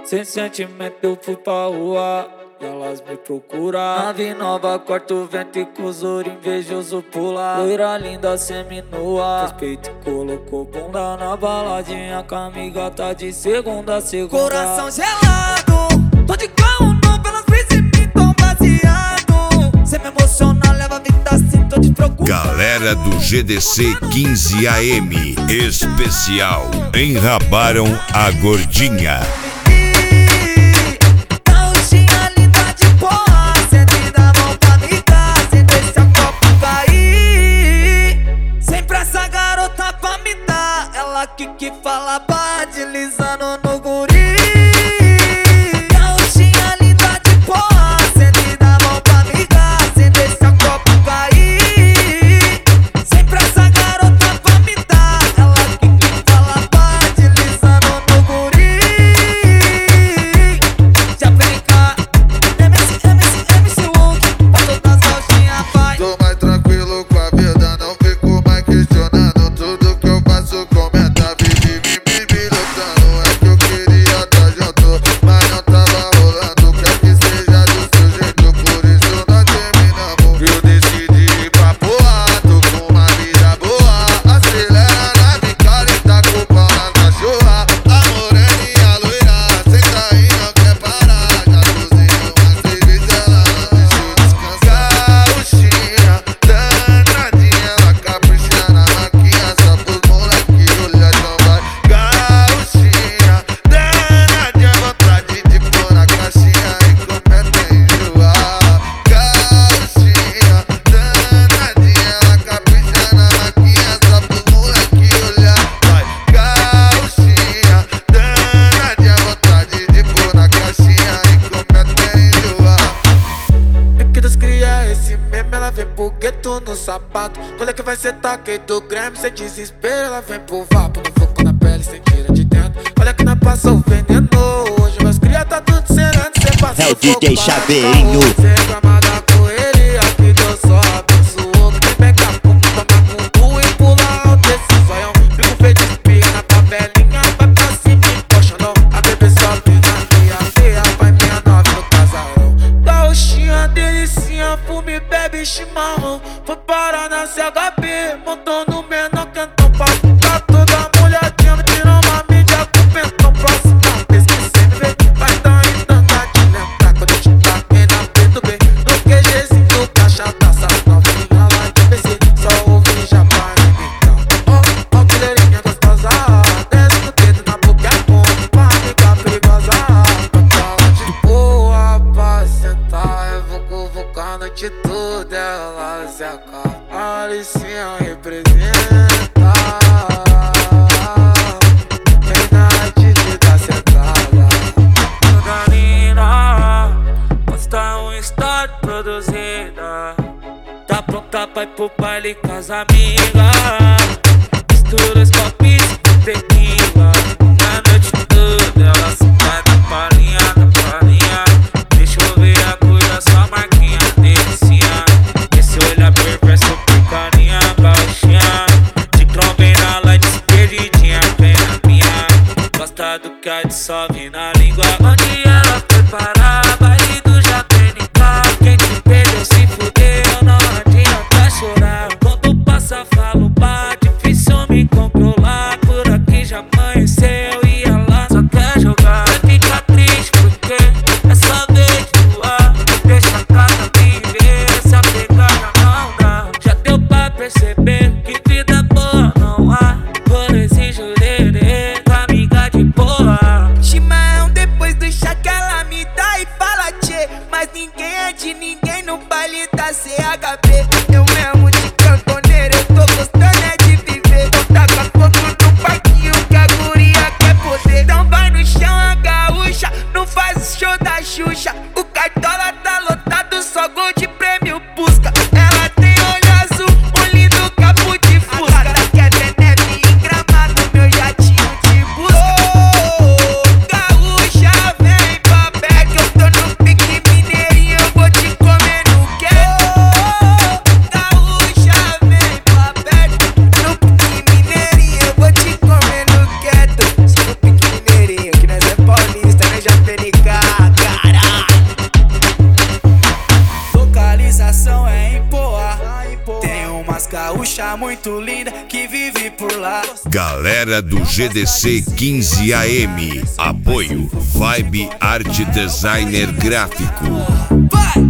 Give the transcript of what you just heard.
Sem sentimento eu fui pra rua e elas me procuram. Nave nova, corta o vento e com os olhos invejoso pula. Loira linda, seminua, respeito e colocou bunda na baladinha. Com a amiga tá de segunda a segunda. Coração gelado, tô de carro novo, elas visem me tão baseado. Cê me emociona, leva a vida assim, tô te procurando. Galera do GDC 15 AM especial, enrabaram a gordinha. Que fala pá, deslizando no guri. Gauchinha linda de porra, acende da mão pra amiga, sem deixar o copo cair. Sempre essa garota pra me dar. Ela que fala pá, deslizando no guri. Já vem cá, MC Look, pra todas as gauchinhas vai. Tô mais tranquilo com a vida, não fico mais questionando tudo que eu faço. Ela vem pro gueto no sapato. Quando é que vai ser taquei do Grêmio? Sem desespero, ela vem pro vapo. No fogo na pele, sem tira de dentro. Olha que nós passou o veneno. Hoje meus cria tá tudo sereno. Cê passa é o DJ Chaveirinho. Cê reclama da correria, que Deus só abençoou. Quem pega a pompa, toma com tu e pula alto esse zoião. Fico feio de espirra na tabelinha, vai pra cima e poxa não. A bebê só pisa, feia, vai minha nove no casarão. Gauchinha, delicinha, fume, bebe chimarrão. Foi parar na CHB, montou no menor cantão. Pra ficar toda molhadinha, me tirou uma mídia com pentão. Próxima vez que cê me vê, vai dar em tanta de lembrar. Quando eu te taquei na P2B, no QGzinho do caixa taça. Novinha lá de PC, só ouvi já pra imitar. Ó, colherinha gostosa, desce no dedo na boca, é bom pra amiga perigosa. Pra de boa, pra sentar, eu vou convocar a noite toda. Ela se acaba, a Alicinha representa. Verdade de dar sentada. Margarina, posta um story produzida. Tá pronta pra ir pro baile com as amigas. Mistura os copinhos com tequila. Na noite toda ela se vai na palhinha, na palhinha. Deixa eu ver a coisa, só marquinha delicinha. Esse olhar perverso, picaninha, baixinha. De trombei na light, perdidinha, vem na minha. Gosta do que a dissolve na língua. Onde ela foi parar, baile do Japenica. Quem te perdeu se fudeu, não adianta chorar. Quando passa, falo, bah, difícil me controlar. Por aqui já amanheceu e ela só quer jogar. Vai ficar triste porque é só vez de voar. Deixa a casa viver, se apegar já não dá. Já deu pra perceber que vida boa não há. Rolezinho jurerê, amiga de porra. Chimarrão depois do chá que ela me dá e fala tchê. Mas ninguém é de ninguém no baile da CHB. Eu mesmo de cantoneiro, eu tô gostando é de viver. Então taca fogo no parquinho que a guria quer poder. Então vai no chão a gaúcha, não faz o show da Xuxa. O cartola tá lotado, só gol de prêmio busca. Ela tem olho azul, um lindo capo de fusca. A gata quer ver neve em Gramado, meu jatinho de busca. Gaúcha, vem pra perto, eu tô no pique mineirinho, eu vou te comer no quê? muito linda que vive por lá. Galera do GDC 15 AM. Apoio Vibe Arte Designer Gráfico. Vai!